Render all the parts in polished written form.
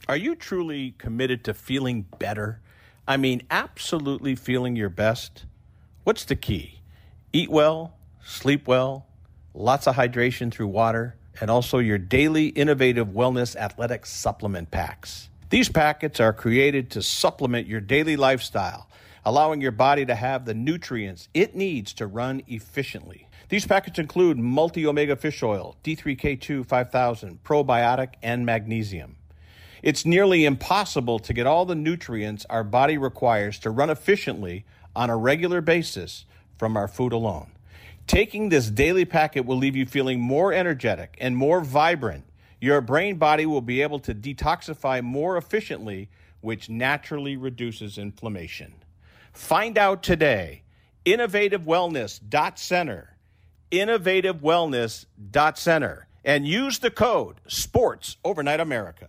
Are you truly committed to feeling better? I mean, absolutely feeling your best? What's the key? Eat well, sleep well, lots of hydration through water, and also your daily innovative wellness athletic supplement packs. These packets are created to supplement your daily lifestyle, allowing your body to have the nutrients it needs to run efficiently. These packets include multi-omega fish oil, D3K2 5000, probiotic, and magnesium. It's nearly impossible to get all the nutrients our body requires to run efficiently on a regular basis from our food alone. Taking this daily packet will leave you feeling more energetic and more vibrant. Your brain body will be able to detoxify more efficiently, which naturally reduces inflammation. Find out today. InnovativeWellness.Center. InnovativeWellness.Center. And use the code SPORTS Overnight America.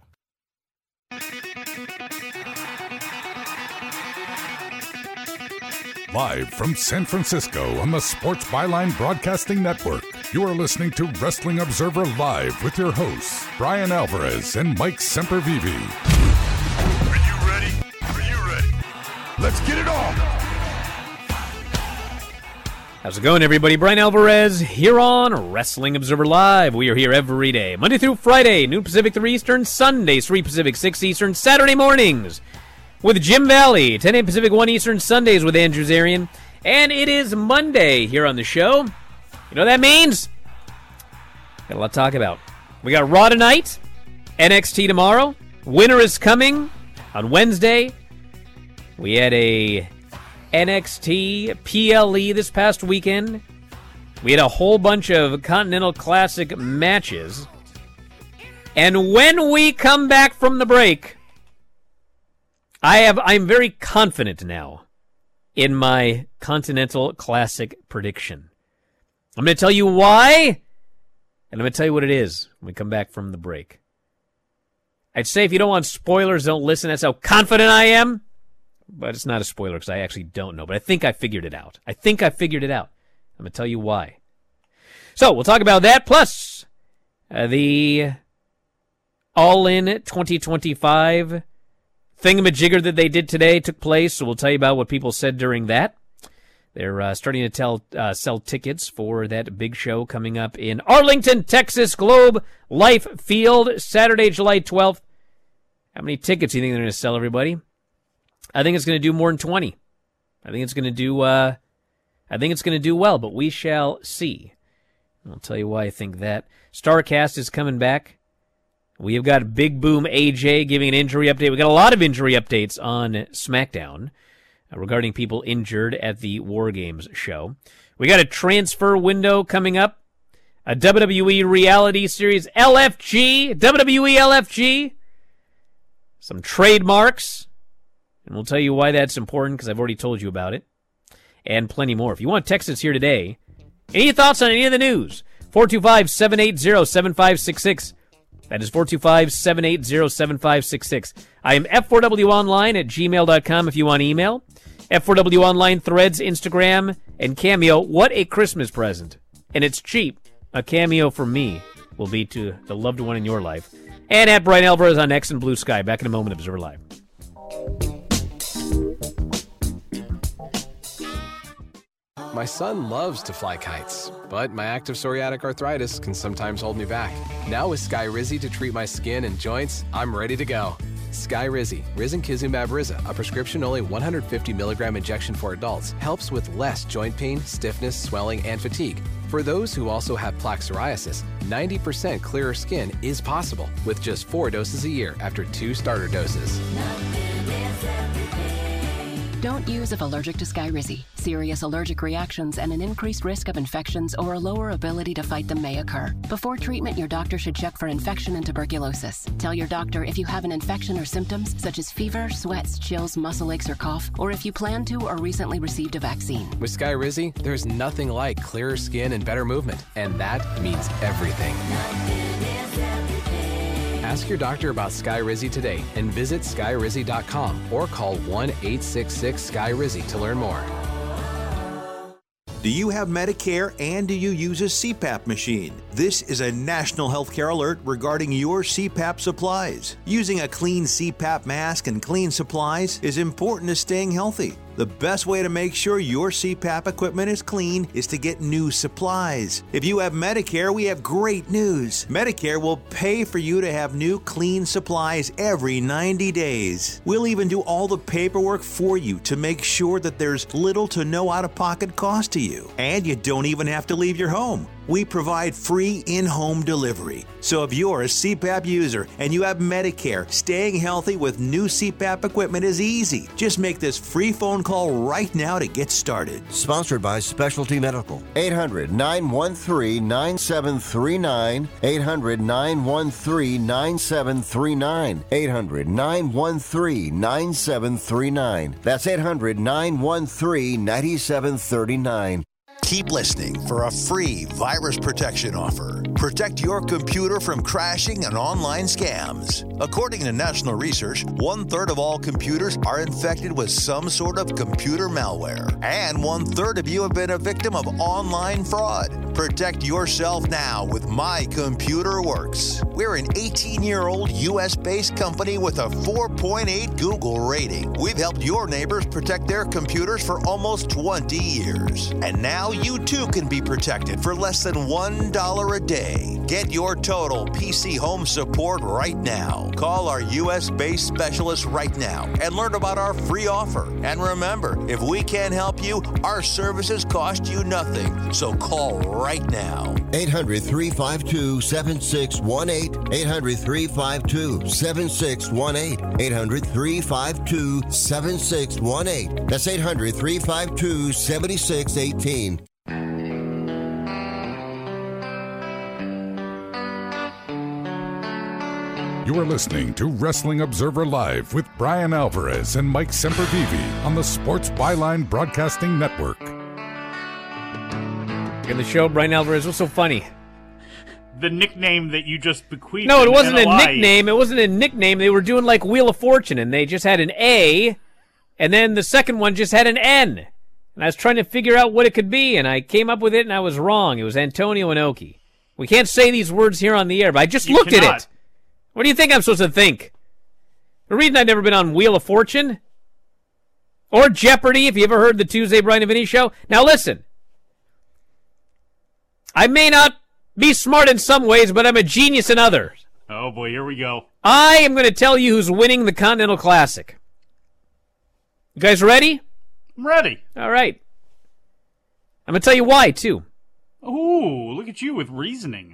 Live from San Francisco on the Sports Byline Broadcasting Network, you are listening to Wrestling Observer Live with your hosts, Brian Alvarez and Mike Sempervive. Are you ready? Are you ready? Let's get it on! How's it going, everybody? Brian Alvarez here on Wrestling Observer Live. We are here every day, Monday through Friday, noon Pacific, 3 Eastern, Sundays, 3 Pacific, 6 Eastern, Saturday mornings with Jim Valley, 10 a.m. Pacific, 1 Eastern, Sundays with Andrew Zarian. And it is Monday here on the show. You know what that means? Got a lot to talk about. We got Raw tonight, NXT tomorrow, Winter is coming on Wednesday. We had a NXT PLE this past weekend. We had a whole bunch of Continental Classic matches. And when we come back from the break, I'm very confident now in my Continental Classic prediction. I'm going to tell you why, and I'm going to tell you what it is when we come back from the break. I'd say if you don't want spoilers, don't listen. That's how confident I am. But it's not a spoiler because I actually don't know. But I think I figured it out. I'm going to tell you why. So we'll talk about that. Plus, the All-In 2025 thingamajigger that they did today took place. So we'll tell you about what people said during that. They're starting to sell tickets for that big show coming up in Arlington, Texas, Globe Life Field, Saturday, July 12th. How many tickets do you think they're going to sell, everybody? I think it's going to do more than 20. I think it's going to do well, but we shall see. I'll tell you why I think that. StarCast is coming back. We have got Big Boom AJ giving an injury update. We got a lot of injury updates on SmackDown regarding people injured at the War Games show. We got a transfer window coming up. A WWE reality series, LFG, WWE LFG. Some trademarks. And we'll tell you why that's important, because I've already told you about it. And plenty more. If you want to text us here today, any thoughts on any of the news? 425-780-7566. That is 425-780-7566. I am F4WOnline at gmail.com if you want email. F4W Online, Threads, Instagram, and Cameo. What a Christmas present. And it's cheap. A Cameo from me will be to the loved one in your life. And at Brian Alvarez on X and Blue Sky. Back in a moment, Observer Live. My son loves to fly kites, but my active psoriatic arthritis can sometimes hold me back. Now with Skyrizi to treat my skin and joints, I'm ready to go. Skyrizi, risankizumab Riza, a prescription-only 150 milligram injection for adults, helps with less joint pain, stiffness, swelling, and fatigue. For those who also have plaque psoriasis, 90% clearer skin is possible with just 4 doses a year after 2 starter doses. Don't use if allergic to Skyrizi. Serious allergic reactions and an increased risk of infections or a lower ability to fight them may occur. Before treatment, your doctor should check for infection and tuberculosis. Tell your doctor if you have an infection or symptoms such as fever, sweats, chills, muscle aches, or cough, or if you plan to or recently received a vaccine. With Skyrizi, there's nothing like clearer skin and better movement, and that means everything. Ask your doctor about Skyrizi today and visit Skyrizi.com or call 1-866-SKYRIZI to learn more. Do you have Medicare and do you use a CPAP machine? This is a national healthcare alert regarding your CPAP supplies. Using a clean CPAP mask and clean supplies is important to staying healthy. The best way to make sure your CPAP equipment is clean is to get new supplies. If you have Medicare, we have great news. Medicare will pay for you to have new clean supplies every 90 days. We'll even do all the paperwork for you to make sure that there's little to no out-of-pocket cost to you. And you don't even have to leave your home. We provide free in-home delivery. So if you're a CPAP user and you have Medicare, staying healthy with new CPAP equipment is easy. Just make this free phone call right now to get started. Sponsored by Specialty Medical. 800-913-9739. 800-913-9739. 800-913-9739. That's 800-913-9739. Keep listening for a free virus protection offer. Protect your computer from crashing and online scams. According to national research, 1/3 of all computers are infected with some sort of computer malware. And 1/3 of you have been a victim of online fraud. Protect yourself now with My Computer Works. We're an 18-year-old U.S.-based company with a 4.8 Google rating. We've helped your neighbors protect their computers for almost 20 years. And now you too can be protected for less than $1 a day. Get your total PC home support right now. Call our U.S.-based specialist right now and learn about our free offer. And remember, if we can't help you, our services cost you nothing. So call right now. 800-352-7618. 800-352-7618. 800-352-7618. That's 800-352-7618. You are listening to Wrestling Observer Live with Brian Alvarez and Mike Sempervive on the Sports Byline Broadcasting Network. In the show, Brian Alvarez, what's so funny? The nickname that you just bequeathed. No, it wasn't a nickname. It wasn't a nickname. They were doing like Wheel of Fortune, and they just had an A, and then the second one just had an N. And I was trying to figure out what it could be, and I came up with it, and I was wrong. It was Antonio Inoki. We can't say these words here on the air, but I just looked at it. What do you think I'm supposed to think? The reason I've never been on Wheel of Fortune or Jeopardy, if you ever heard the Tuesday Brian and Vinny show. Now listen, I may not be smart in some ways, but I'm a genius in others. Oh boy, here we go. I am going to tell you who's winning the Continental Classic. You guys ready? I'm ready. All right. I'm going to tell you why, too. Ooh, look at you with reasoning.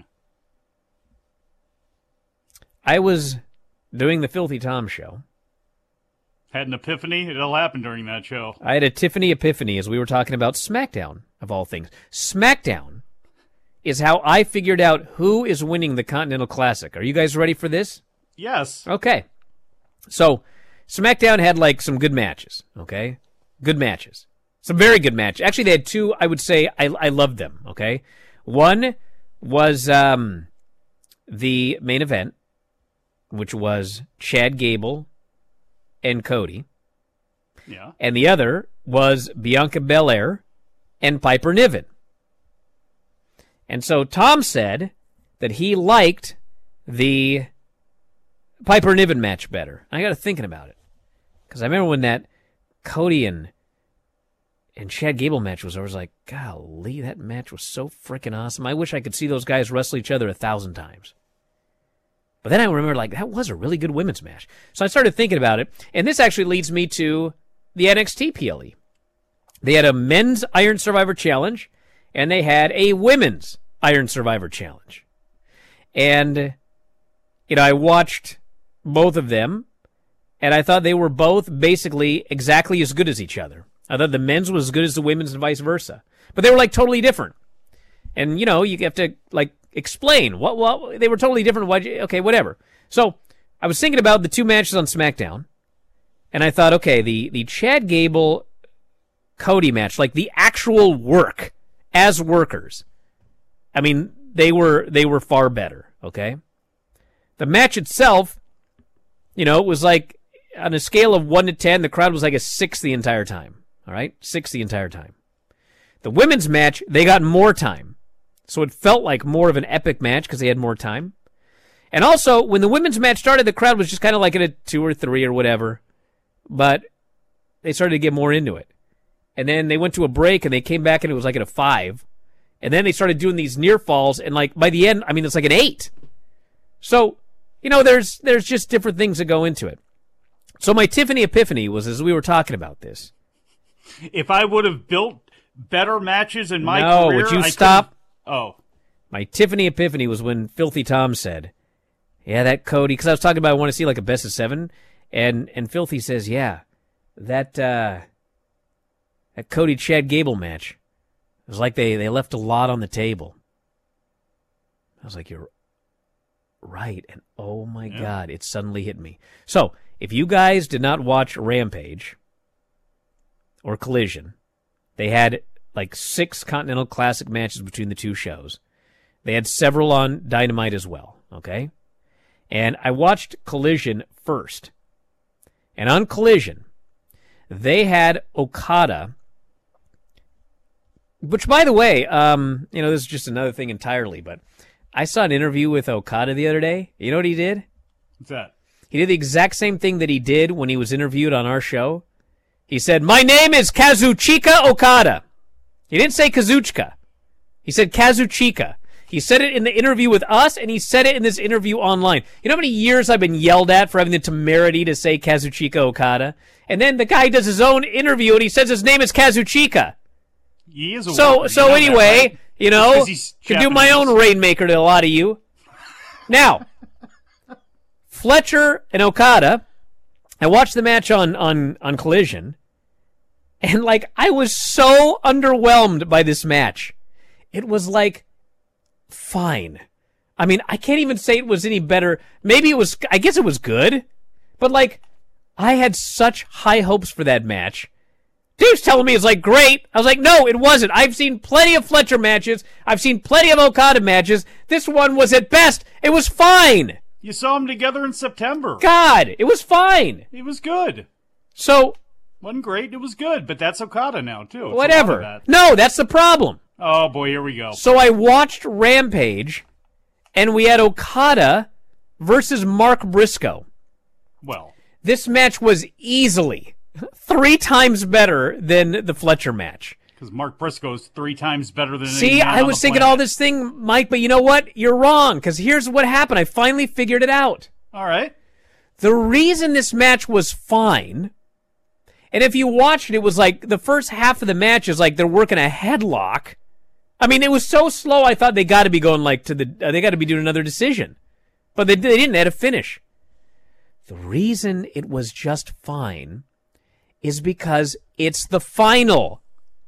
I was doing the Filthy Tom show. Had an epiphany? It'll happen during that show. I had a Tiffany epiphany as we were talking about SmackDown, of all things. SmackDown is how I figured out who is winning the Continental Classic. Are you guys ready for this? Yes. Okay. So, SmackDown had, like, some good matches, okay? Good matches. Some very good matches. Actually, they had two, I would say, I loved them, okay? One was the main event, which was Chad Gable and Cody. Yeah. And the other was Bianca Belair and Piper Niven. And so Tom said that he liked the Piper Niven match better. I got to thinking about it. Because I remember when that Cody and Chad Gable match was over, I was like, golly, that match was so freaking awesome. I wish I could see those guys wrestle each other 1,000 times. But then I remember, like, that was a really good women's match. So I started thinking about it, and this actually leads me to the NXT PLE. They had a men's Iron Survivor Challenge, and they had a women's Iron Survivor Challenge. And, I watched both of them, and I thought they were both basically exactly as good as each other. I thought the men's was as good as the women's and vice versa. But they were, like, totally different. And, you have to, like, explain what they were totally different. Okay, whatever. So I was thinking about the two matches on SmackDown, and I thought, okay, the Chad Gable Cody match, like the actual work as workers, I mean, they were far better. Okay, the match itself, it was like on a scale of 1 to 10, the crowd was like a 6 the entire time. All right, 6 the entire time. The women's match, they got more time. So it felt like more of an epic match because they had more time. And also, when the women's match started, the crowd was just kind of like at a 2 or 3 or whatever. But they started to get more into it. And then they went to a break and they came back and it was like at a 5. And then they started doing these near falls and like by the end, I mean, it's like an 8. So, you know, there's just different things that go into it. So my Tiffany epiphany was as we were talking about this. If I would have built better matches in my No, career, would you I stop? Oh. My Tiffany epiphany was when Filthy Tom said, yeah, that Cody, because I was talking about I want to see like a best of 7, and Filthy says, yeah, that Cody Chad Gable match, it was like they left a lot on the table. I was like, you're right, and oh my God, it suddenly hit me. So, if you guys did not watch Rampage or Collision, they had like 6 Continental Classic matches between the 2 shows. They had several on Dynamite as well, okay? And I watched Collision first. And on Collision, they had Okada, which, by the way, this is just another thing entirely, but I saw an interview with Okada the other day. You know what he did? What's that? He did the exact same thing that he did when he was interviewed on our show. He said, my name is Kazuchika Okada. He didn't say Kazuchika. He said Kazuchika. He said it in the interview with us, and he said it in this interview online. You know how many years I've been yelled at for having the temerity to say Kazuchika Okada? And then the guy does his own interview, and he says his name is Kazuchika. He is a So anyway, that, right? You know, could do my Japanese. own Rainmaker to a lot of you. Now, Fletcher and Okada, I watched the match on Collision, and like I was so underwhelmed by this match. It was like fine. I mean, I can't even say it was any better. Maybe it was, I guess it was good, but like I had such high hopes for that match. Dude's telling me it's like great. I was like, no, it wasn't. I've seen plenty of Fletcher matches. I've seen plenty of Okada matches. This one was at best. It was fine. You saw them together in September. God, it was fine. It was good. So. Wasn't great, it was good, but that's Okada now, too. It's Whatever. that. No, that's the problem. Oh, boy, here we go. So I watched Rampage, and we had Okada versus Mark Briscoe. Well. This match was easily 3 times better than the Fletcher match. Because Mark Briscoe's 3 times better than See, any man I on was the thinking planet. all this thing, Mike, but you know what? You're wrong, because here's what happened. I finally figured it out. All right. The reason this match was fine, and if you watched it, it was like the first half of the match is like they're working a headlock. I mean, it was so slow, I thought they got to be going like to the, they got to be doing another decision. But they didn't, they had a finish. The reason it was just fine is because it's the final.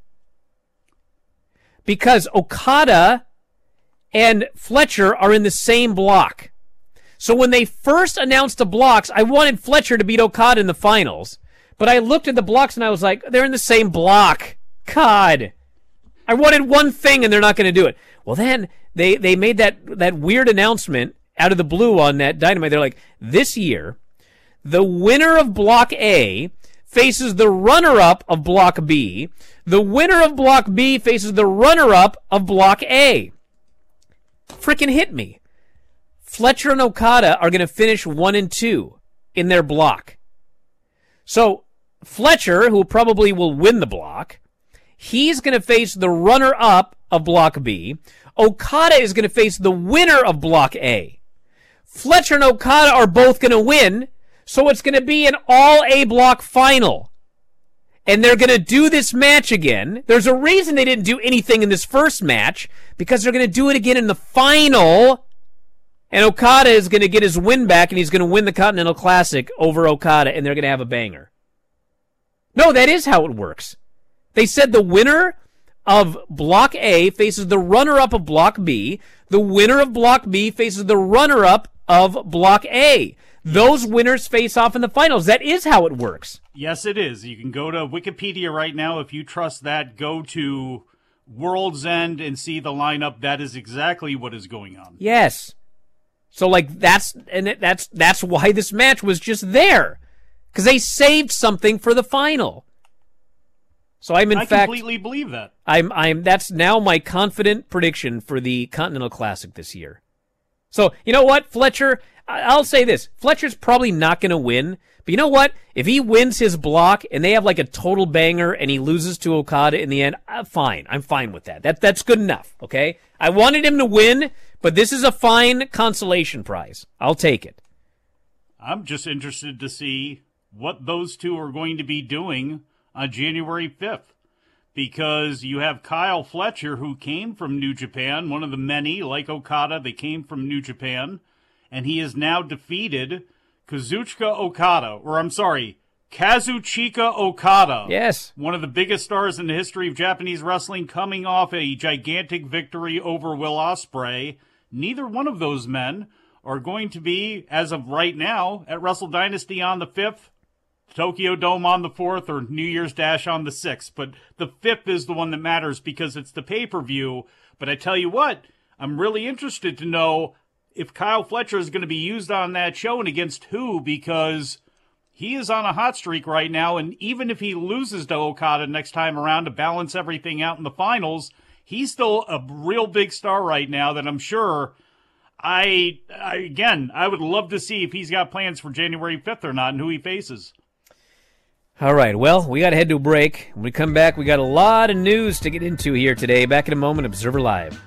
Because Okada and Fletcher are in the same block. So when they first announced the blocks, I wanted Fletcher to beat Okada in the finals. But I looked at the blocks and I was like, they're in the same block. God. I wanted one thing and they're not going to do it. Well, then they made that weird announcement out of the blue on that Dynamite. They're like, this year, the winner of Block A faces the runner-up of Block B. The winner of Block B faces the runner-up of Block A. Frickin' hit me. Fletcher and Okada are going to finish 1 and 2 in their block. So Fletcher, who probably will win the block, he's going to face the runner-up of Block B. Okada is going to face the winner of Block A. Fletcher and Okada are both going to win, so it's going to be an all-A block final. And they're going to do this match again. There's a reason they didn't do anything in this first match, because they're going to do it again in the final. And Okada is going to get his win back, and he's going to win the Continental Classic over Okada, and they're going to have a banger. No, that is how it works. They said the winner of Block A faces the runner-up of Block B. The winner of Block B faces the runner-up of Block A. Those winners face off in the finals. That is how it works. Yes, it is. You can go to Wikipedia right now. If you trust that, go to World's End and see the lineup. That is exactly what is going on. Yes. So, like, that's why this match was just there. Because they saved something for the final. So I completely believe that. That's now my confident prediction for the Continental Classic this year. So, you know what, Fletcher, I'll say this. Fletcher's probably not going to win, but you know what? If he wins his block and they have like a total banger and he loses to Okada in the end, fine. I'm fine with that. That's good enough, okay? I wanted him to win, but this is a fine consolation prize. I'll take it. I'm just interested to see what those two are going to be doing on January 5th. Because you have Kyle Fletcher, who came from New Japan, one of the many, like Okada, that came from New Japan, and he has now defeated Kazuchika Okada. Yes. One of the biggest stars in the history of Japanese wrestling, coming off a gigantic victory over Will Ospreay. Neither one of those men are going to be, as of right now, at Wrestle Dynasty on the 5th, Tokyo Dome on the 4th, or New Year's Dash on the 6th. But the 5th is the one that matters because it's the pay-per-view. But I tell you what, I'm really interested to know if Kyle Fletcher is going to be used on that show and against who, because he is on a hot streak right now. And even if he loses to Okada next time around to balance everything out in the finals, he's still a real big star right now that I'm sure... I would love to see if he's got plans for January 5th or not and who he faces. All right, well, we got to head to a break. When we come back, we got a lot of news to get into here today. Back in a moment, Observer Live.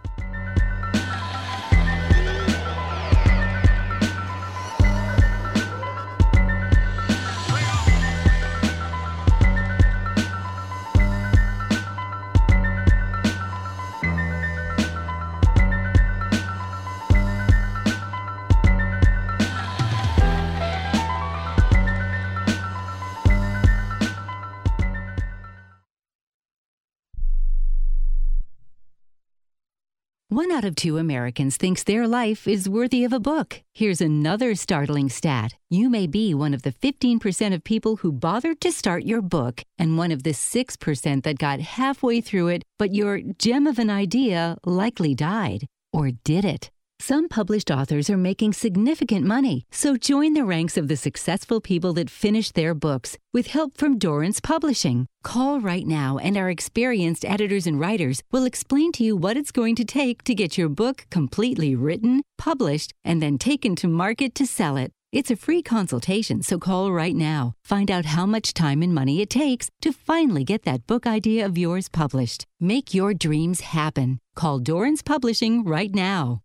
One out of 2 Americans thinks their life is worthy of a book. Here's another startling stat. You may be one of the 15% of people who bothered to start your book and one of the 6% that got halfway through it, but your gem of an idea likely died. Or did it? Some published authors are making significant money, so join the ranks of the successful people that finish their books with help from Dorrance Publishing. Call right now and our experienced editors and writers will explain to you what it's going to take to get your book completely written, published, and then taken to market to sell it. It's a free consultation, so call right now. Find out how much time and money it takes to finally get that book idea of yours published. Make your dreams happen. Call Dorrance Publishing right now.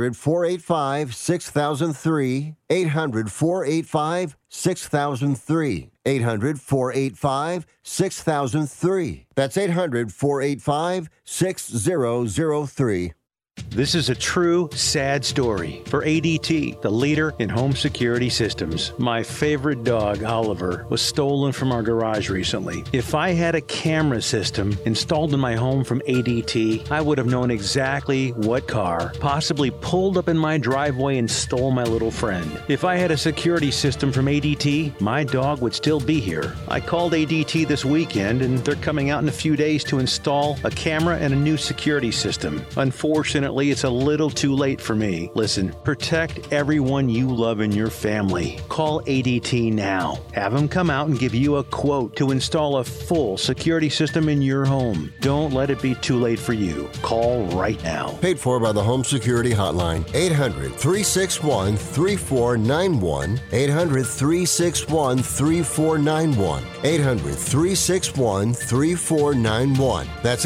800-485-6003. 800-485-6003. 800-485-6003. That's 800-485-6003. This is a true, sad story for ADT, the leader in home security systems. My favorite dog, Oliver, was stolen from our garage recently. If I had a camera system installed in my home from ADT, I would have known exactly what car possibly pulled up in my driveway and stole my little friend. If I had a security system from ADT, my dog would still be here. I called ADT this weekend, and they're coming out in a few days to install a camera and a new security system. Unfortunately, it's a little too late for me. Listen, protect everyone you love in your family. Call ADT now. Have them come out and give you a quote to install a full security system in your home. Don't let it be too late for you. Call right now. Paid for by the Home Security Hotline. 800-361-3491. 800-361-3491. 800-361-3491. That's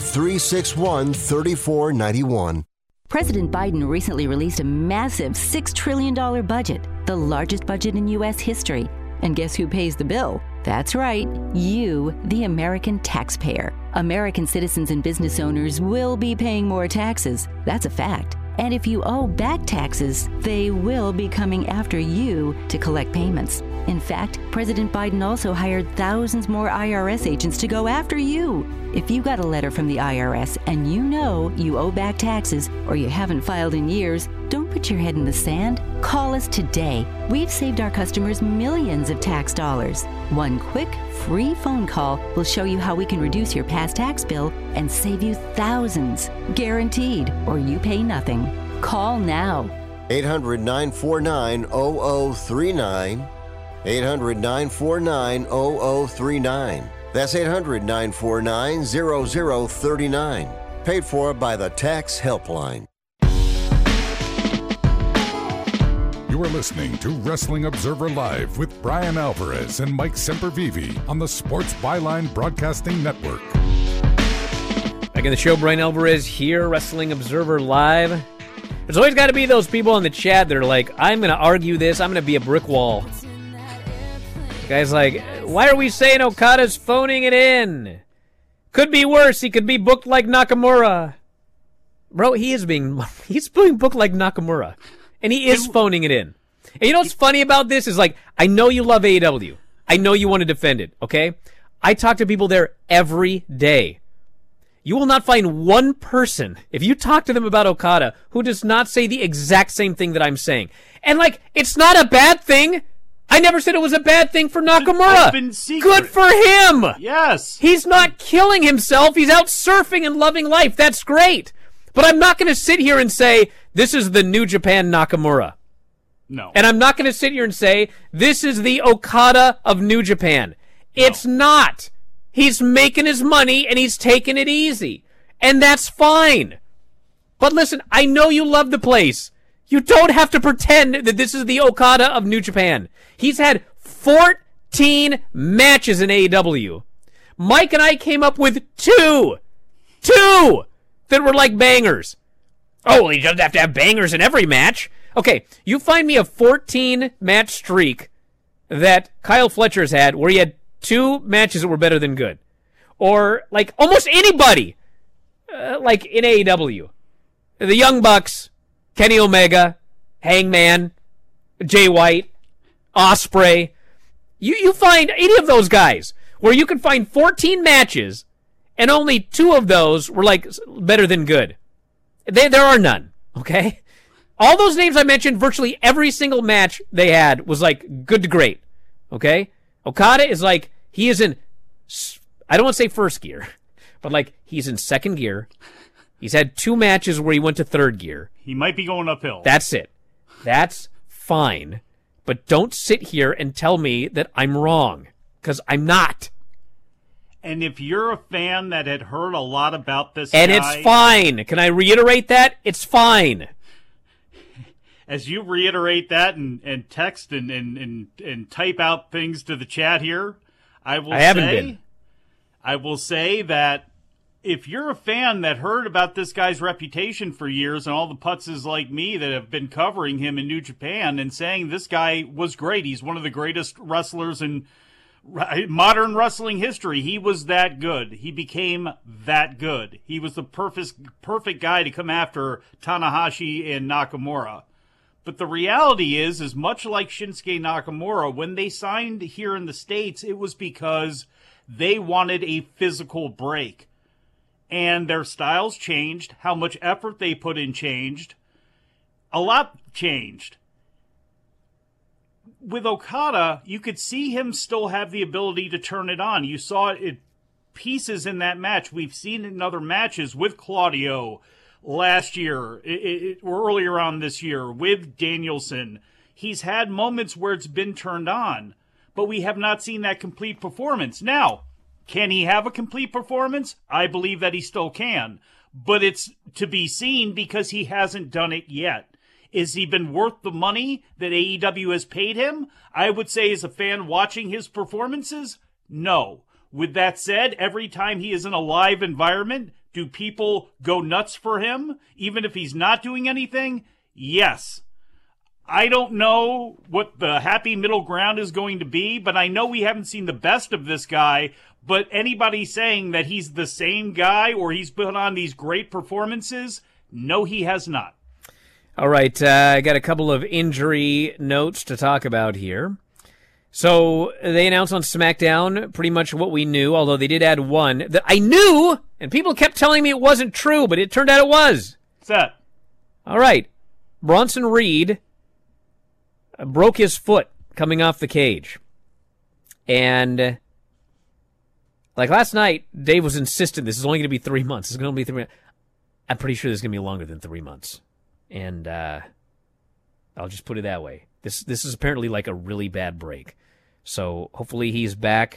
800-361-3491. President Biden recently released a massive $6 trillion budget, the largest budget in U.S. history. And guess who pays the bill? That's right, you, the American taxpayer. American citizens and business owners will be paying more taxes. That's a fact. And if you owe back taxes, they will be coming after you to collect payments. In fact, President Biden also hired thousands more IRS agents to go after you. If you got a letter from the IRS and you know you owe back taxes or you haven't filed in years, don't put your head in the sand. Call us today. We've saved our customers millions of tax dollars. One quick, free phone call will show you how we can reduce your past tax bill and save you thousands. Guaranteed, or you pay nothing. Call now. 800-949-0039. 800-949-0039. That's 800-949-0039. Paid for by the Tax Helpline. You are listening to Wrestling Observer Live with Brian Alvarez and Mike Sempervive on the Sports Byline Broadcasting Network. Back in the show, Brian Alvarez here, Wrestling Observer Live. There's always got to be those people in the chat that are like, I'm going to argue this, I'm going to be a brick wall. The guy's like, why are we saying Okada's phoning it in? Could be worse, he could be booked like Nakamura. Bro, he's being booked like Nakamura. And he is phoning it in. And you know what's funny about this is, like, I know you love AEW. I know you want to defend it, okay? I talk to people there every day. You will not find one person, if you talk to them about Okada, who does not say the exact same thing that I'm saying. And, like, it's not a bad thing. I never said it was a bad thing for Nakamura. Good for him. Yes. He's not killing himself. He's out surfing and loving life. That's great. But I'm not going to sit here and say, this is the New Japan Nakamura. No. And I'm not going to sit here and say, this is the Okada of New Japan. It's not. He's making his money and he's taking it easy. And that's fine. But listen, I know you love the place. You don't have to pretend that this is the Okada of New Japan. He's had 14 matches in AEW. Mike and I came up with two that were like bangers. Oh, well, he doesn't have to have bangers in every match. Okay, you find me a 14-match streak that Kyle Fletcher's had where he had 2 matches that were better than good. Or, like, almost anybody, like in AEW. The Young Bucks, Kenny Omega, Hangman, Jay White, Ospreay. You find any of those guys where you can find 14 matches and only 2 of those were, like, better than good. There are none, okay? All those names I mentioned, virtually every single match they had was, like, good to great, okay? Okada is like, he is in, I don't want to say first gear, but, like, he's in second gear. He's had 2 matches where he went to third gear. He might be going uphill. That's it. That's fine. But don't sit here and tell me that I'm wrong, because I'm not. And if you're a fan that had heard a lot about this and guy... it's fine. Can I reiterate that? It's fine. As you reiterate that and text and type out things to the chat here, I will say that if you're a fan that heard about this guy's reputation for years and all the putzes like me that have been covering him in New Japan and saying this guy was great, he's one of the greatest wrestlers in modern wrestling history. He was that good. He became that good. He was the perfect guy to come after Tanahashi and Nakamura. But the reality is much like Shinsuke Nakamura, when they signed here in the States, it was because they wanted a physical break. And their styles changed. How much effort they put in changed. A lot changed. With Okada, you could see him still have the ability to turn it on. You saw it pieces in that match. We've seen it in other matches with Claudio last year, or earlier on this year, with Danielson. He's had moments where it's been turned on, but we have not seen that complete performance. Now, can he have a complete performance? I believe that he still can, but it's to be seen because he hasn't done it yet. Has he been worth the money that AEW has paid him? I would say as a fan watching his performances, no. With that said, every time he is in a live environment, do people go nuts for him, even if he's not doing anything? Yes. I don't know what the happy middle ground is going to be, but I know we haven't seen the best of this guy. But anybody saying that he's the same guy or he's put on these great performances, no, he has not. All right, I got a couple of injury notes to talk about here. So they announced on SmackDown pretty much what we knew, although they did add one that I knew, and people kept telling me it wasn't true, but it turned out it was. What's that? All right, Bronson Reed broke his foot coming off the cage. And like last night, Dave was insistent this is only going to be 3 months. It's going to be 3 months. I'm pretty sure this is going to be longer than 3 months. And I'll just put it that way. This is apparently like a really bad break. So hopefully he's back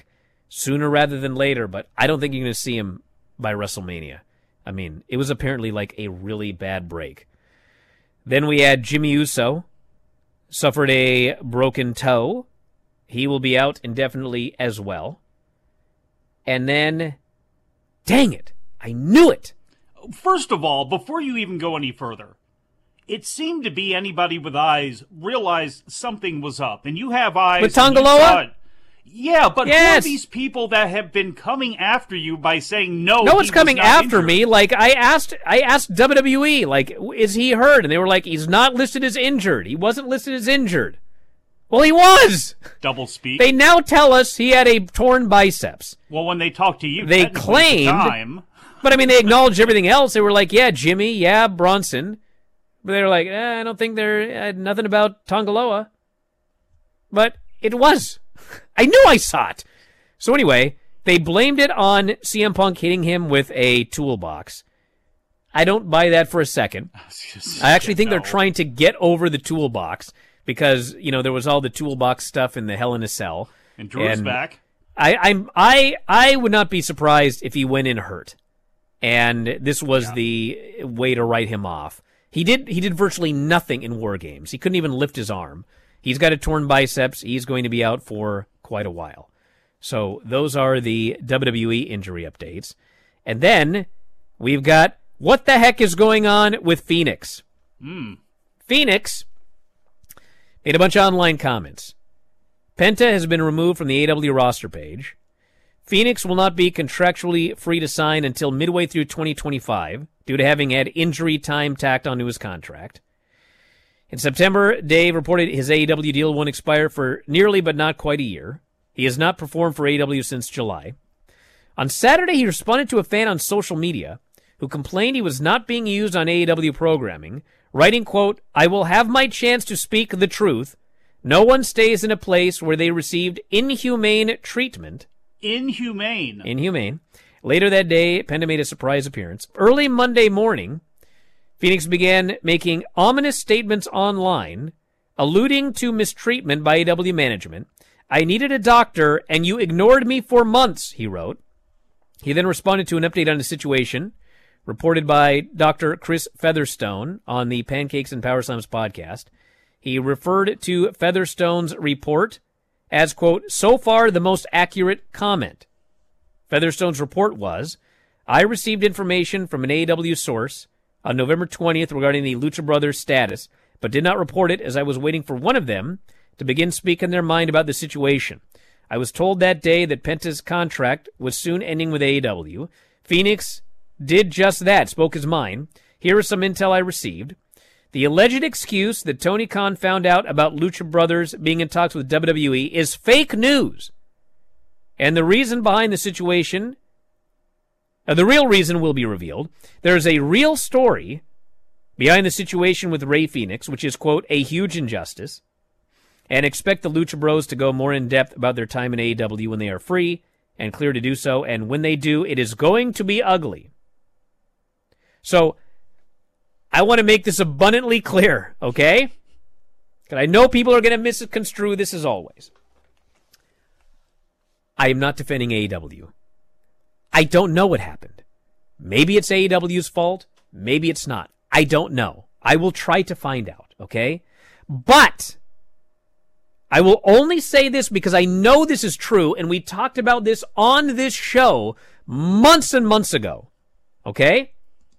sooner rather than later, but I don't think you're going to see him by WrestleMania. I mean, it was apparently like a really bad break. Then we had Jimmy Uso, suffered a broken toe. He will be out indefinitely as well. And then, dang it, I knew it. First of all, before you even go any further, it seemed to be anybody with eyes realized something was up. And you have eyes. With Tanga Loa? Yeah, but yes. Who are these people that have been coming after you by saying no? No one's coming after injured? me. Like I asked WWE, like, is he hurt? And they were like, he's not listed as injured. He wasn't listed as injured. Well, he was. Double speak. They now tell us he had a torn biceps. Well, when they talk to you, they claimed. But I mean, they acknowledged everything else. They were like, yeah, Jimmy, yeah, Bronson. But they were like, I don't think they're nothing about Tanga Loa. But it was. I knew I saw it. So anyway, they blamed it on CM Punk hitting him with a toolbox. I don't buy that for a second. I actually think they're trying to get over the toolbox because, you know, there was all the toolbox stuff in the Hell in a Cell. And Drew's back. I would not be surprised if he went in hurt. And this was the way to write him off. He did virtually nothing in War Games. He couldn't even lift his arm. He's got a torn biceps. He's going to be out for quite a while. So those are the WWE injury updates. And then we've got what the heck is going on with Phoenix. Phoenix made a bunch of online comments. Penta has been removed from the AEW roster page. Phoenix will not be contractually free to sign until midway through 2025 due to having had injury time tacked onto his contract. In September, Dave reported his AEW deal won't expire for nearly but not quite a year. He has not performed for AEW since July. On Saturday, he responded to a fan on social media who complained he was not being used on AEW programming, writing, quote, I will have my chance to speak the truth. No one stays in a place where they received inhumane treatment. Inhumane. Later that day, Penta made a surprise appearance. Early Monday morning, Phoenix began making ominous statements online, alluding to mistreatment by AEW management. I needed a doctor, and you ignored me for months, he wrote. He then responded to an update on the situation, reported by Dr. Chris Featherstone on the Pancakes and Power Slams podcast. He referred to Featherstone's report as, quote, so far the most accurate comment. Featherstone's report was, I received information from an AEW source on November 20th regarding the Lucha Brothers status, but did not report it as I was waiting for one of them to begin speaking their mind about the situation. I was told that day that Penta's contract was soon ending with AEW. Phoenix did just that, spoke his mind. Here is some intel I received. The alleged excuse that Tony Khan found out about Lucha Brothers being in talks with WWE is fake news. And the reason behind the situation, the real reason will be revealed. There is a real story behind the situation with Rey Fenix, which is, quote, a huge injustice. And expect the Lucha Bros to go more in depth about their time in AEW when they are free and clear to do so. And when they do, it is going to be ugly. So, I want to make this abundantly clear, okay? Because I know people are going to misconstrue this as always. I am not defending AEW. I don't know what happened. Maybe it's AEW's fault. Maybe it's not. I don't know. I will try to find out, okay? But I will only say this because I know this is true, and we talked about this on this show months and months ago, okay?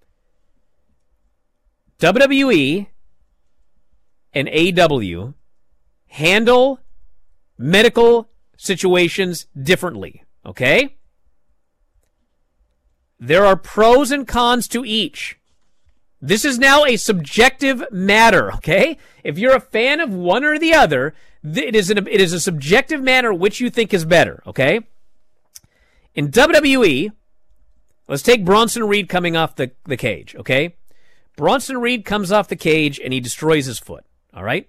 WWE and AEW handle medical situations differently, okay? There are pros and cons to each. This is now a subjective matter, okay? If you're a fan of one or the other, it is a subjective matter which you think is better, okay? In WWE, let's take Bronson Reed coming off the cage, okay? Bronson Reed comes off the cage and he destroys his foot, all right?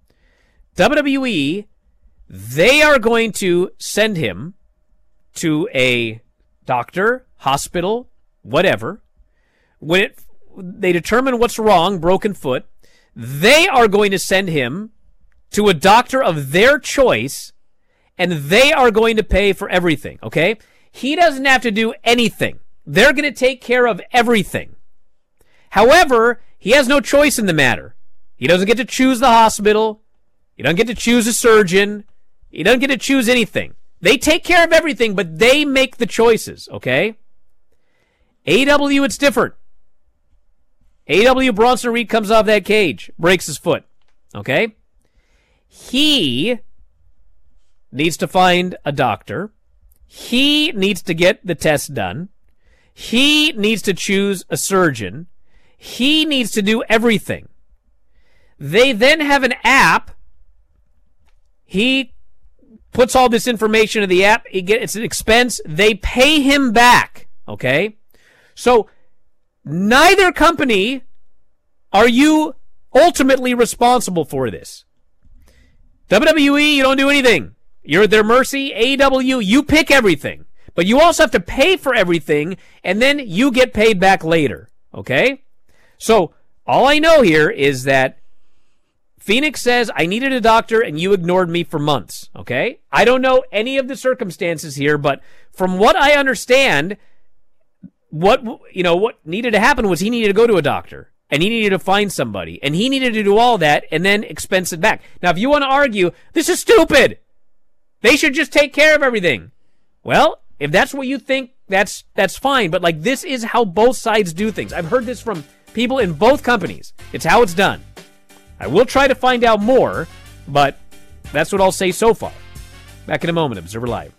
WWE, they are going to send him to a doctor, hospital, whatever. When they determine what's wrong, broken foot, they are going to send him to a doctor of their choice, and they are going to pay for everything, okay? He doesn't have to do anything. They're going to take care of everything. However, he has no choice in the matter. He doesn't get to choose the hospital. He doesn't get to choose a surgeon. He doesn't get to choose anything. They take care of everything, but they make the choices, okay? AEW, it's different. AEW, Bronson Reed comes off that cage, breaks his foot, okay? He needs to find a doctor. He needs to get the test done. He needs to choose a surgeon. He needs to do everything. They then have an app. He puts all this information in the app. It's an expense. They pay him back, okay? So neither company are you ultimately responsible for this. WWE, you don't do anything. You're at their mercy. AEW, you pick everything. But you also have to pay for everything, and then you get paid back later, okay? So all I know here is that Phoenix says, I needed a doctor, and you ignored me for months, okay? I don't know any of the circumstances here, but from what I understand, what needed to happen was he needed to go to a doctor, and he needed to find somebody, and he needed to do all that and then expense it back. Now, if you want to argue, this is stupid. They should just take care of everything. Well, if that's what you think, that's fine. But like, this is how both sides do things. I've heard this from people in both companies. It's how it's done. I will try to find out more, but that's what I'll say so far. Back in a moment, Observer Live.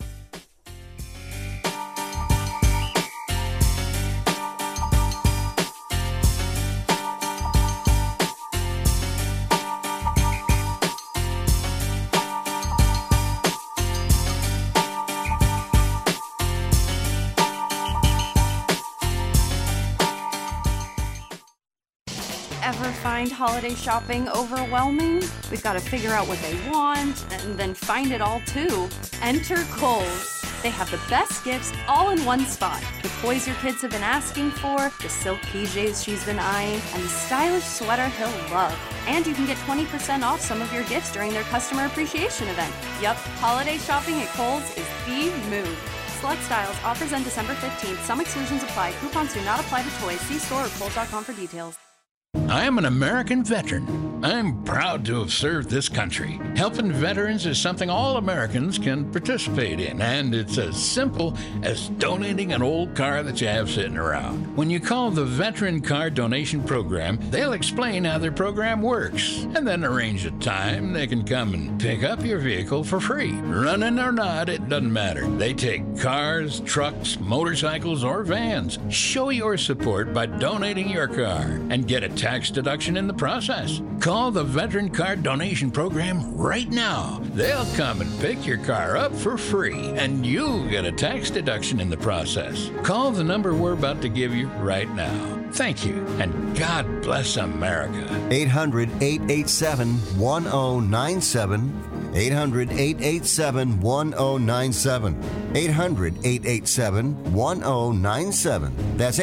Find holiday shopping overwhelming? We've got to figure out what they want and then find it all too. Enter Kohl's. They have the best gifts all in one spot. The toys your kids have been asking for, the silk PJs she's been eyeing, and the stylish sweater he'll love. And you can get 20% off some of your gifts during their customer appreciation event. Yup, holiday shopping at Kohl's is the move. Select styles. Offers end December 15th. Some exclusions apply. Coupons do not apply to toys. See store or Kohl's.com for details. I am an American veteran. I'm proud to have served this country. Helping veterans is something all Americans can participate in, and it's as simple as donating an old car that you have sitting around. When you call the Veteran Car Donation Program, they'll explain how their program works, and then arrange a time they can come and pick up your vehicle for free. Running or not, it doesn't matter. They take cars, trucks, motorcycles, or vans. Show your support by donating your car and get a tax deduction in the process. Call the Veteran Car Donation Program right now. They'll come and pick your car up for free, and you'll get a tax deduction in the process. Call the number we're about to give you right now. Thank you, and God bless America. 800-887-1097. 800-887-1097. 800-887-1097. That's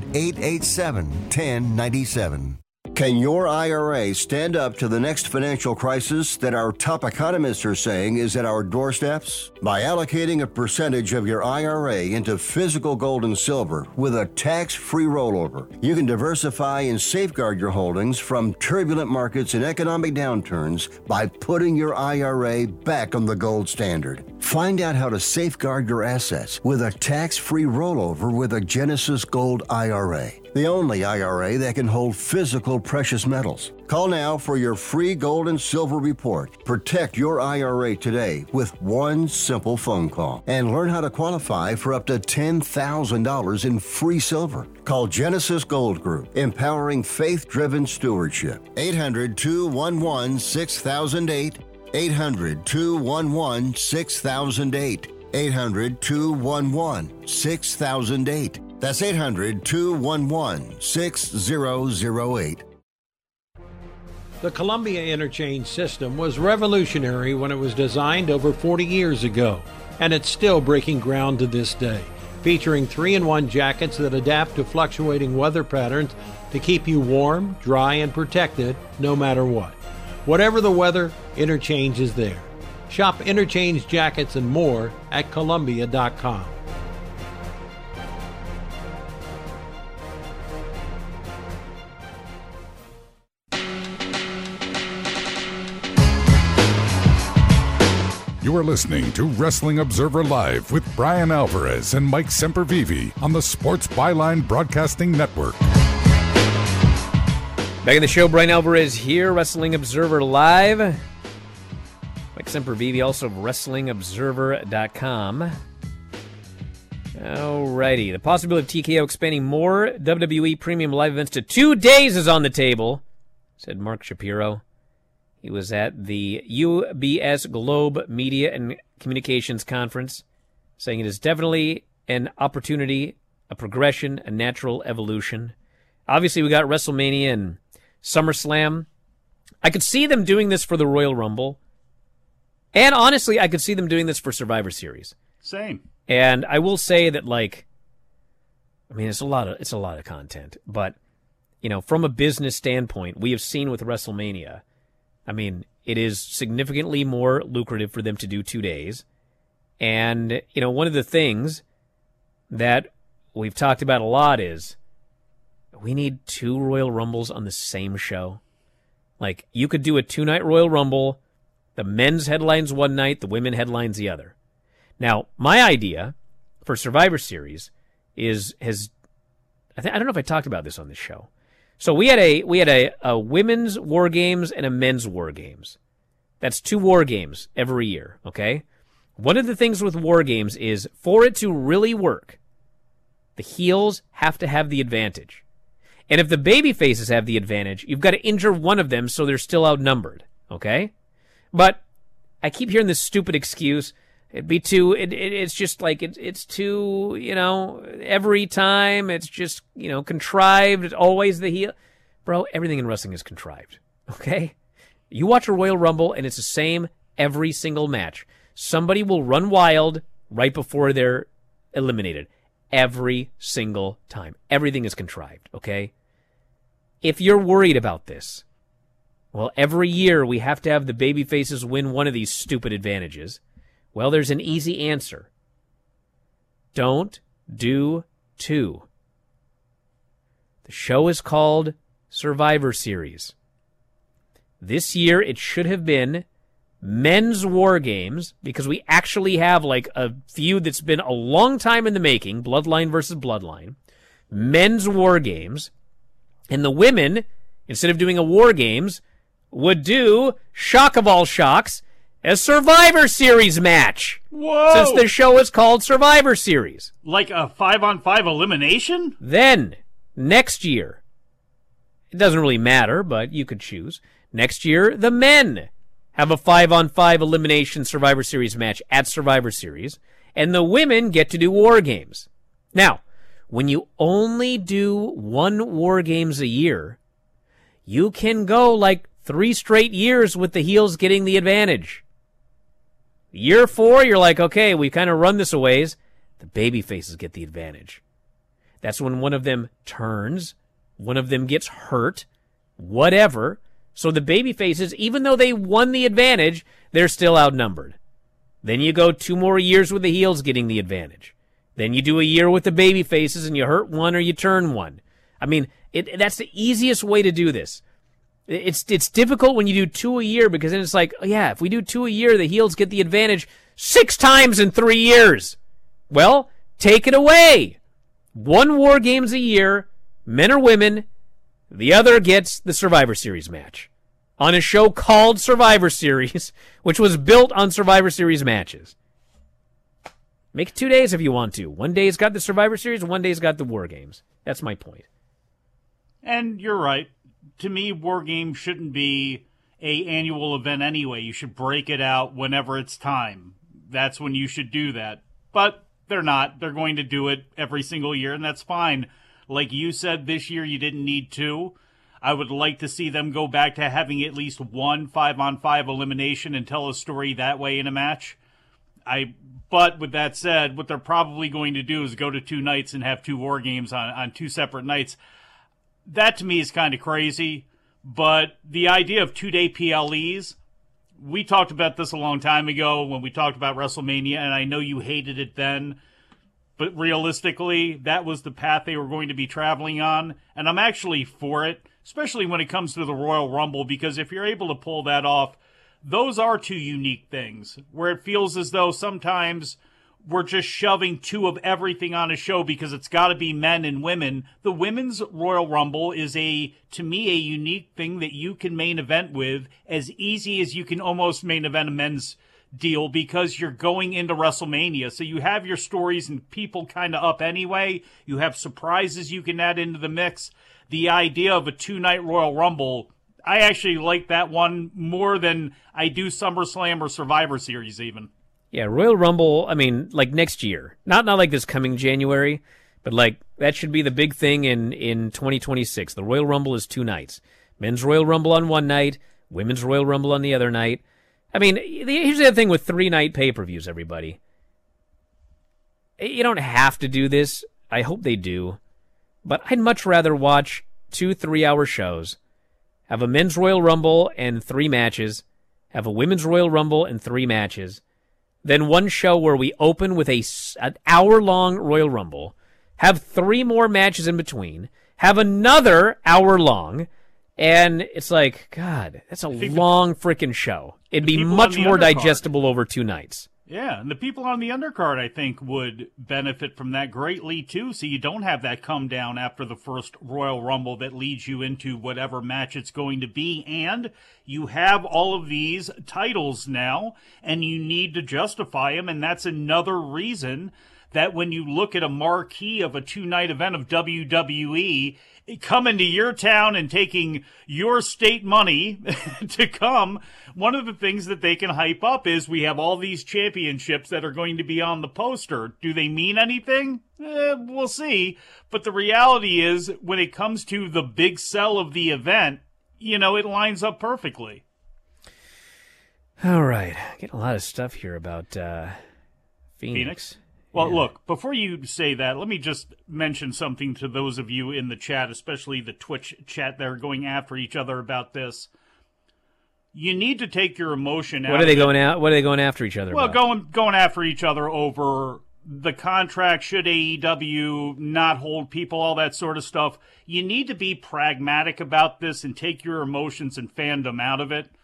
800-887-1097. Can your IRA stand up to the next financial crisis that our top economists are saying is at our doorsteps? By allocating a percentage of your IRA into physical gold and silver with a tax-free rollover, you can diversify and safeguard your holdings from turbulent markets and economic downturns by putting your IRA back on the gold standard. Find out how to safeguard your assets with a tax-free rollover with a Genesis Gold IRA, the only IRA that can hold physical precious metals. Call now for your free gold and silver report. Protect your IRA today with one simple phone call and learn how to qualify for up to $10,000 in free silver. Call Genesis Gold Group, empowering faith-driven stewardship. 800-211-6008. 800-211-6008. 800-211-6008. That's 800-211-6008. The Columbia Interchange system was revolutionary when it was designed over 40 years ago, and it's still breaking ground to this day, featuring 3-in-1 jackets that adapt to fluctuating weather patterns to keep you warm, dry, and protected no matter what. Whatever the weather, Interchange is there. Shop interchange jackets and more at Columbia.com. You are listening to Wrestling Observer Live with Brian Alvarez and Mike Sempervive on the Sports Byline Broadcasting Network. Back in the show, Brian Alvarez here, Wrestling Observer Live. Mike Sempervive, also of WrestlingObserver.com. Alrighty. The possibility of TKO expanding more WWE premium live events to 2 days is on the table, said Mark Shapiro. He was at the UBS Globe Media and Communications Conference, saying it is definitely an opportunity, a progression, a natural evolution. Obviously, we got WrestleMania and SummerSlam. I could see them doing this for the Royal Rumble. And honestly, I could see them doing this for Survivor Series. Same. And I will say that, it's a lot of content. But, from a business standpoint, we have seen with WrestleMania, it is significantly more lucrative for them to do 2 days. And, one of the things that we've talked about a lot is we need 2 Royal Rumbles on the same show. You could do a 2-night Royal Rumble, the men's headlines one night, the women headlines the other. Now, my idea for Survivor Series I don't know if I talked about this on this show. So we had a women's War Games and a men's War Games. That's 2 War Games every year, okay? One of the things with War Games is, for it to really work, the heels have to have the advantage. And if the baby faces have the advantage, you've got to injure one of them so they're still outnumbered, okay? But I keep hearing this stupid excuse. It'd be too, it's just it's too, every time it's just, contrived. It's always the heel. Bro, everything in wrestling is contrived, okay? You watch a Royal Rumble and it's the same every single match. Somebody will run wild right before they're eliminated. Every single time. Everything is contrived, okay? If you're worried about this, well, every year we have to have the baby faces win one of these stupid advantages. Well, there's an easy answer. Don't do 2. The show is called Survivor Series. This year it should have been men's War Games, because we actually have a feud that's been a long time in the making, Bloodline versus Bloodline. Men's War Games. And the women, instead of doing a War Games, would do, shock of all shocks, a Survivor Series match. Whoa! Since the show is called Survivor Series. Like a 5-on-5 elimination? Then, next year, it doesn't really matter, but you could choose. Next year, the men have a 5-on-5 elimination Survivor Series match at Survivor Series, and the women get to do War Games. Now, when you only do 1 War Games a year, you can go 3 straight years with the heels getting the advantage. Year 4, you're okay, we kind of run this a ways. The baby faces get the advantage. That's when one of them turns, one of them gets hurt, whatever. So the baby faces, even though they won the advantage, they're still outnumbered. Then you go 2 more years with the heels getting the advantage. Then you do a year with the baby faces and you hurt one or you turn one. That's the easiest way to do this. It's difficult when you do 2 a year, because then it's if we do 2 a year, the heels get the advantage 6 times in 3 years. Well, take it away. 1 War Games a year, men or women, the other gets the Survivor Series match on a show called Survivor Series, which was built on Survivor Series matches. Make it 2 days if you want to. 1 day's got the Survivor Series, 1 day's got the War Games. That's my point. And you're right. To me, War Games shouldn't be a annual event anyway. You should break it out whenever it's time. That's when you should do that. But they're not. They're going to do it every single year, and that's fine. Like you said, this year you didn't need 2. I would like to see them go back to having at least 1 5-on-5 elimination and tell a story that way in a match. But with that said, what they're probably going to do is go to 2 nights and have 2 War Games on 2 separate nights. That to me is kind of crazy, but the idea of 2-day PLEs we talked about this a long time ago when we talked about WrestleMania, and I know you hated it then, but realistically, that was the path they were going to be traveling on, and I'm actually for it, especially when it comes to the Royal Rumble, because if you're able to pull that off, those are two unique things, where it feels as though sometimes we're just shoving two of everything on a show because it's got to be men and women. The Women's Royal Rumble is, to me, a unique thing that you can main event with as easy as you can almost main event a men's deal because you're going into WrestleMania. So you have your stories and people kind of up anyway. You have surprises you can add into the mix. The idea of a 2-night Royal Rumble, I actually like that one more than I do SummerSlam or Survivor Series even. Yeah, Royal Rumble, I mean, like next year. Not like this coming January, but like that should be the big thing in 2026. The Royal Rumble is 2 nights. Men's Royal Rumble on one night, Women's Royal Rumble on the other night. I mean, here's the other thing with 3-night pay-per-views, everybody. You don't have to do this. I hope they do. But I'd much rather watch 2 3-hour shows, have a Men's Royal Rumble and 3 matches, have a Women's Royal Rumble and 3 matches, then one show where we open with an hour-long Royal Rumble, have 3 more matches in between, have another hour-long, and it's like, God, that's a long freaking show. It'd be much more digestible over 2 nights. Yeah, and the people on the undercard, I think, would benefit from that greatly, too, so you don't have that come down after the first Royal Rumble that leads you into whatever match it's going to be, and you have all of these titles now, and you need to justify them, and that's another reason that when you look at a marquee of a 2-night event of WWE, coming to your town and taking your state money to come, one of the things that they can hype up is we have all these championships that are going to be on the poster. Do they mean anything? We'll see. But the reality is, when it comes to the big sell of the event, it lines up perfectly. All right. Getting a lot of stuff here about Phoenix. Well, look, before you say that, let me just mention something to those of you in the chat, especially the Twitch chat that are going after each other about this. You need to take your emotion out. What are they going out? What are they going after each other about? Well, going after each other over the contract, should AEW not hold people, all that sort of stuff. You need to be pragmatic about this and take your emotions and fandom out of it.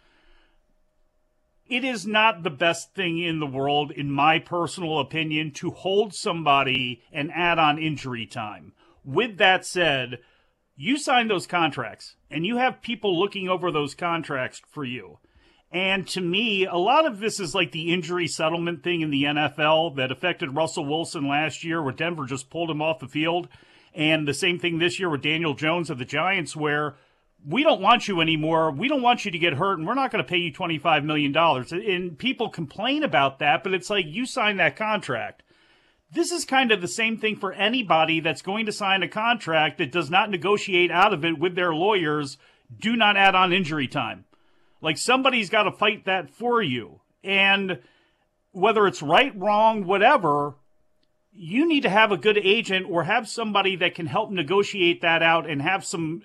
It is not the best thing in the world, in my personal opinion, to hold somebody and add on injury time. With that said, you sign those contracts, and you have people looking over those contracts for you. And to me, a lot of this is like the injury settlement thing in the NFL that affected Russell Wilson last year, where Denver just pulled him off the field. And the same thing this year with Daniel Jones of the Giants, where we don't want you anymore. We don't want you to get hurt, and we're not going to pay you $25 million. And people complain about that, but it's like you signed that contract. This is kind of the same thing for anybody that's going to sign a contract that does not negotiate out of it with their lawyers. Do not add on injury time. Like, somebody's got to fight that for you. And whether it's right, wrong, whatever, you need to have a good agent or have somebody that can help negotiate that out and have some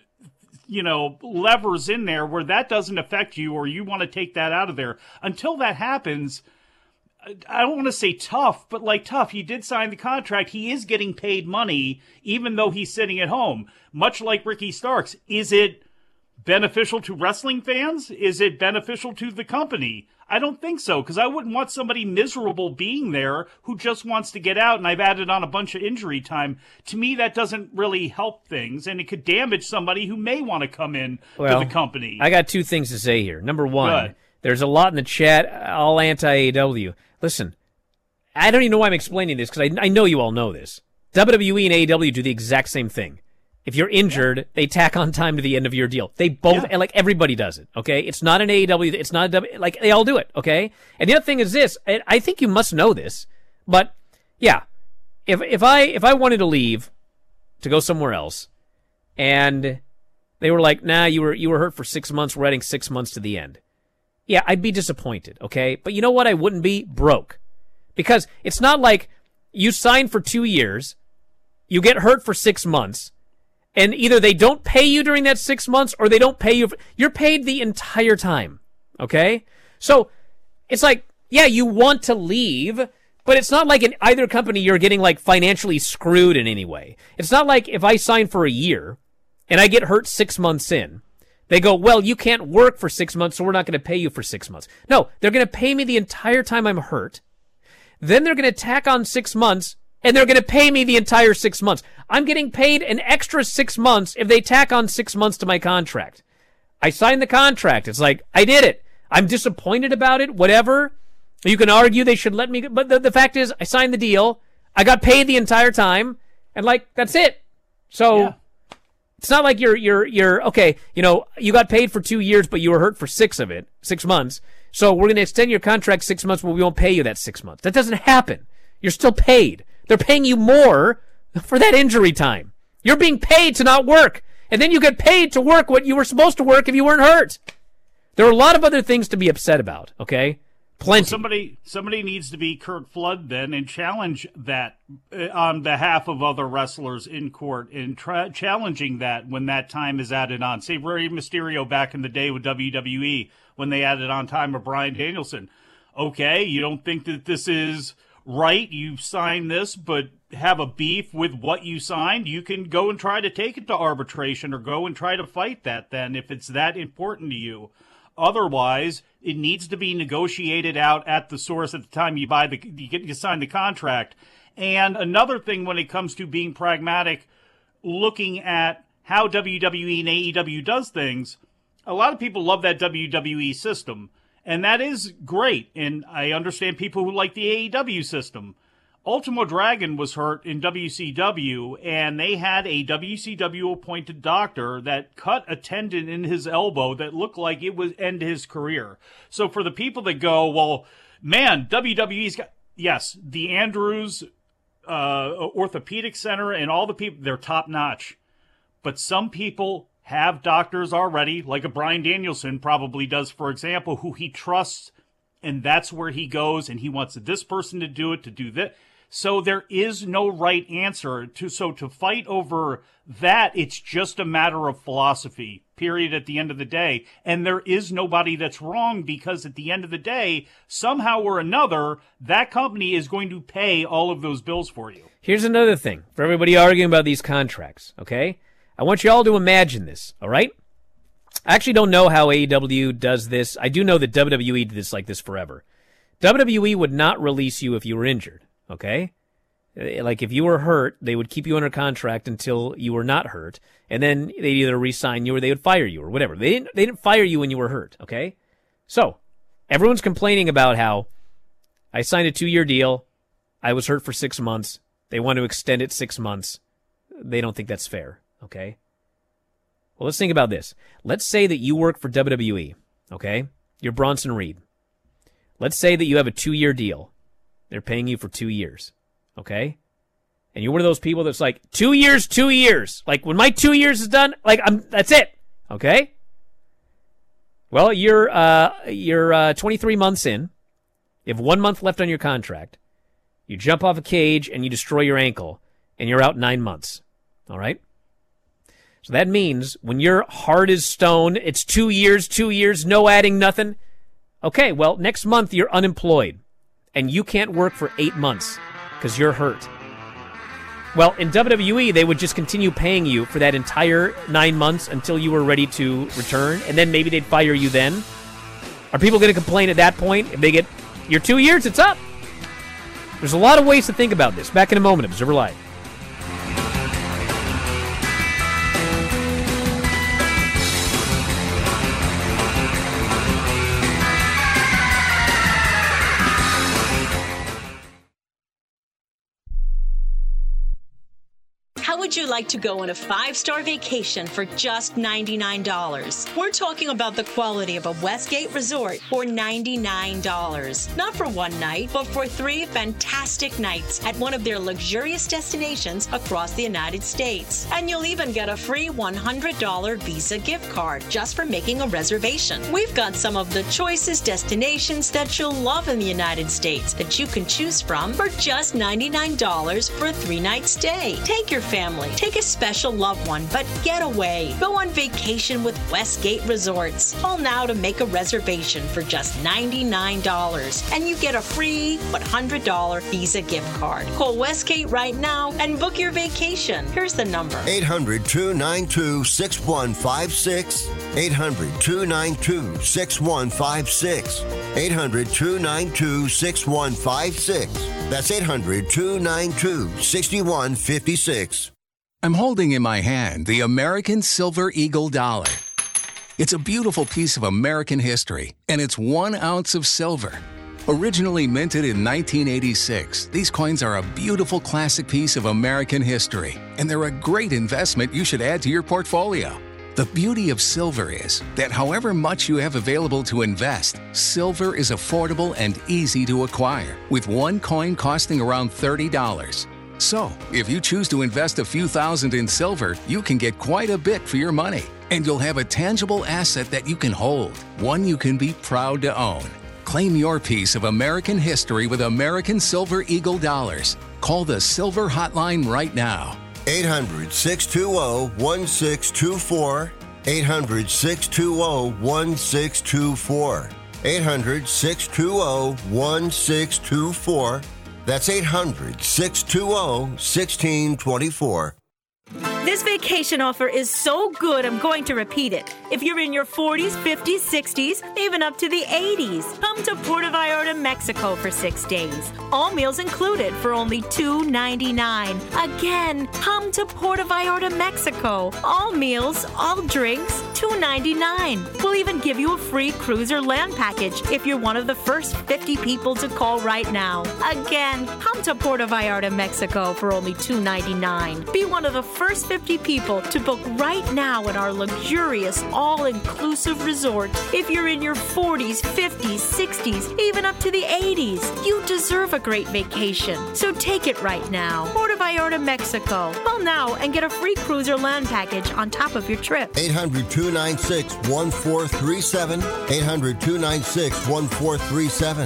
levers in there where that doesn't affect you or you want to take that out of there. Until that happens, I don't want to say tough, but like tough. He did sign the contract. He is getting paid money, even though he's sitting at home. Much like Ricky Starks. Is it beneficial to wrestling fans? Is it beneficial to the company? I don't think so, because I wouldn't want somebody miserable being there who just wants to get out, and I've added on a bunch of injury time. To me, that doesn't really help things, and it could damage somebody who may want to come in to the company. I got 2 things to say here. Number 1, there's a lot in the chat, all anti-AEW. Listen, I don't even know why I'm explaining this, because I know you all know this. WWE and AEW do the exact same thing. If you're injured, they tack on time to the end of your deal. They both, like everybody does it, okay? It's not an AEW, it's not a W, like they all do it, okay? And the other thing is this, I think you must know this, but yeah, if I wanted to leave to go somewhere else, and they were like, nah, you were hurt for 6 months, we're adding 6 months to the end. Yeah, I'd be disappointed, okay? But you know what? I wouldn't be broke. Because it's not like you sign for 2 years, you get hurt for 6 months, and either they don't pay you during that 6 months or they don't pay you. You're paid the entire time, okay? So it's like, yeah, you want to leave, but it's not like in either company you're getting like financially screwed in any way. It's not like if I sign for a year and I get hurt 6 months in, they go, well, you can't work for 6 months, so we're not going to pay you for 6 months. No, they're going to pay me the entire time I'm hurt. Then they're going to tack on 6 months, and they're going to pay me the entire 6 months. I'm getting paid an extra 6 months if they tack on 6 months to my contract. I signed the contract. It's like, I did it. I'm disappointed about it, whatever. You can argue they should let me, but the fact is, I signed the deal. I got paid the entire time, and like, that's it. So, yeah. It's not like you're okay, you know, you got paid for 2 years, but you were hurt for 6 months. So we're going to extend your contract 6 months, but we won't pay you that 6 months. That doesn't happen. You're still paid. They're paying you more for that injury time. You're being paid to not work. And then you get paid to work what you were supposed to work if you weren't hurt. There are a lot of other things to be upset about, okay? Plenty. Well, somebody needs to be Curt Flood then and challenge that on behalf of other wrestlers in court and challenging that when that time is added on. Say Rey Mysterio back in the day with WWE when they added on time of Bryan Danielson. Okay, you don't think that this is right, you signed this, but have a beef with what you signed, you can go and try to take it to arbitration or go and try to fight that then if it's that important to you. Otherwise, it needs to be negotiated out at the source at the time you sign the contract. And another thing when it comes to being pragmatic, looking at how WWE and AEW does things, a lot of people love that WWE system, and that is great. And I understand people who like the AEW system. Ultimo Dragon was hurt in WCW, and they had a WCW-appointed doctor that cut a tendon in his elbow that looked like it would end his career. So for the people that go, well, man, WWE's got... Yes, the Andrews Orthopedic Center and all the people, they're top-notch. But some people have doctors already, like a Bryan Danielson probably does, for example, who he trusts, and that's where he goes, and he wants this person to do it, to do this. So there is no right answer. To fight over that, it's just a matter of philosophy, period, at the end of the day. And there is nobody that's wrong because at the end of the day, somehow or another, that company is going to pay all of those bills for you. Here's another thing for everybody arguing about these contracts, okay? I want you all to imagine this, all right? I actually don't know how AEW does this. I do know that WWE did this like this forever. WWE would not release you if you were injured. Okay? Like, if you were hurt, they would keep you under contract until you were not hurt, and then they'd either re-sign you or they would fire you or whatever. They didn't fire you when you were hurt, okay? So, everyone's complaining about how I signed a 2-year deal, I was hurt for 6 months, they want to extend it 6 months. They don't think that's fair, okay? Well, let's think about this. Let's say that you work for WWE, okay? You're Bronson Reed. Let's say that you have a 2-year deal. They're paying you for 2 years, okay? And you're one of those people that's like, 2 years, 2 years. Like, when my 2 years is done, like, that's it, okay? Well, you're 23 months in. You have 1 month left on your contract. You jump off a cage and you destroy your ankle, and you're out 9 months, all right? So that means when you're hard as stone, it's 2 years, no adding nothing. Okay, well, next month you're unemployed. And you can't work for 8 months because you're hurt. Well, in WWE, they would just continue paying you for that entire 9 months until you were ready to return, and then maybe they'd fire you then. Are people going to complain at that point? If they get your 2 years, it's up. There's a lot of ways to think about this. Back in a moment, Observer Live. How would you like to go on a 5-star vacation for just $99? We're talking about the quality of a Westgate resort for $99. Not for one night, but for 3 fantastic nights at one of their luxurious destinations across the United States. And you'll even get a free $100 Visa gift card just for making a reservation. We've got some of the choicest destinations that you'll love in the United States that you can choose from for just $99 for a 3-night stay. Take your family family. Take a special loved one, but get away. Go on vacation with Westgate Resorts. Call now to make a reservation for just $99, and you get a free $100 Visa gift card. Call Westgate right now and book your vacation. Here's the number. 800-292-6156. 800-292-6156. 800-292-6156. That's 800-292-6156. I'm holding in my hand the American Silver Eagle dollar. It's a beautiful piece of American history, and it's 1 ounce of silver. Originally minted in 1986, these coins are a beautiful classic piece of American history, and they're a great investment you should add to your portfolio. The beauty of silver is that however much you have available to invest, silver is affordable and easy to acquire, with one coin costing around $30. So, if you choose to invest a few thousand in silver, you can get quite a bit for your money, and you'll have a tangible asset that you can hold, one you can be proud to own. Claim your piece of American history with American Silver Eagle dollars. Call the Silver Hotline right now. 800-620-1624. 800-620-1624. 800-620-1624. That's 800-620-1624. This vacation offer is so good, I'm going to repeat it. If you're in your 40s, 50s, 60s, even up to the 80s, come to Puerto Vallarta, Mexico for 6 days. All meals included for only $2.99. Again, come to Puerto Vallarta, Mexico. All meals, all drinks, $2.99. We'll even give you a free cruise or land package if you're one of the first 50 people to call right now. Again, come to Puerto Vallarta, Mexico for only $2.99. Be one of the first 50 people to book right now in our luxurious, all-inclusive resort. If you're in your 40s, 50s, 60s, even up to the 80s, you deserve a great vacation. So take it right now. Puerto Vallarta, Mexico. Call now and get a free cruise or land package on top of your trip. 800-296-1437. 800-296-1437.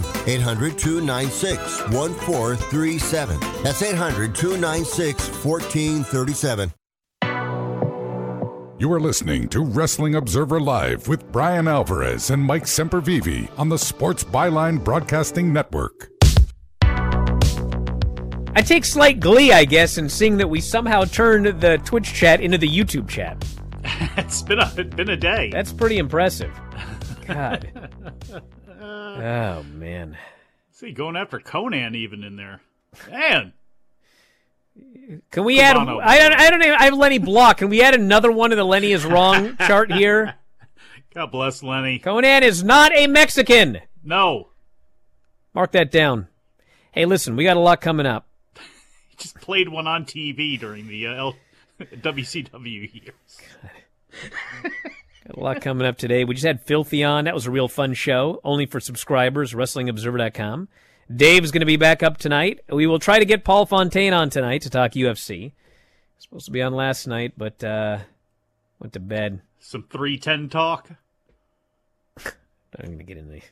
800-296-1437. That's 800-296-1437. You are listening to Wrestling Observer Live with Brian Alvarez and Mike Sempervive on the Sports Byline Broadcasting Network. I take slight glee, I guess, in seeing that we somehow turned the Twitch chat into the YouTube chat. It's been a day. That's pretty impressive. God. Oh, man. See, going after Conan even in there. Man. Can we add? I don't know. I have Lenny Block. Can we add another one to the Lenny is wrong chart here? God bless Lenny. Conan is not a Mexican. No. Mark that down. Hey, listen, we got a lot coming up. He just played one on TV during the WCW years. Got a lot coming up today. We just had Filthy on. That was a real fun show, only for subscribers, WrestlingObserver.com. Dave's going to be back up tonight. We will try to get Paul Fontaine on tonight to talk UFC. Supposed to be on last night, but went to bed. Some 310 talk. I'm going to get in there.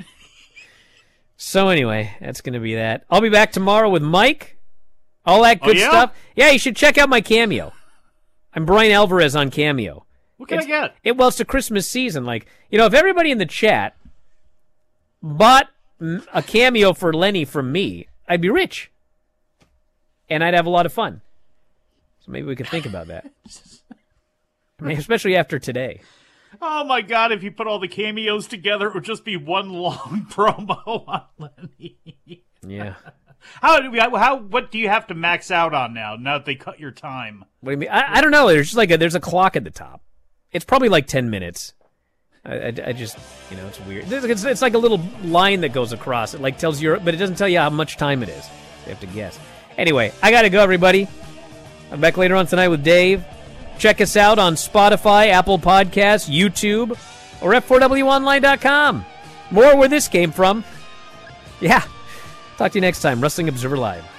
So anyway, that's going to be that. I'll be back tomorrow with Mike. All that good stuff. Yeah, you should check out my Cameo. I'm Brian Alvarez on Cameo. What can I get? Well, it's the Christmas season. Like, if everybody in the chat bought a Cameo for Lenny from me, I'd be rich. And I'd have a lot of fun. So maybe we could think about that. Especially after today. Oh my God, if you put all the cameos together, it would just be one long promo on Lenny. Yeah. What do you have to max out on now that they cut your time? What do you mean? I don't know. There's just there's a clock at the top. It's probably like 10 minutes. I just, it's weird. It's like a little line that goes across. It tells you, but it doesn't tell you how much time it is. You have to guess. Anyway, I got to go, everybody. I'm back later on tonight with Dave. Check us out on Spotify, Apple Podcasts, YouTube, or F4WOnline.com. More where this came from. Yeah. Talk to you next time. Wrestling Observer Live.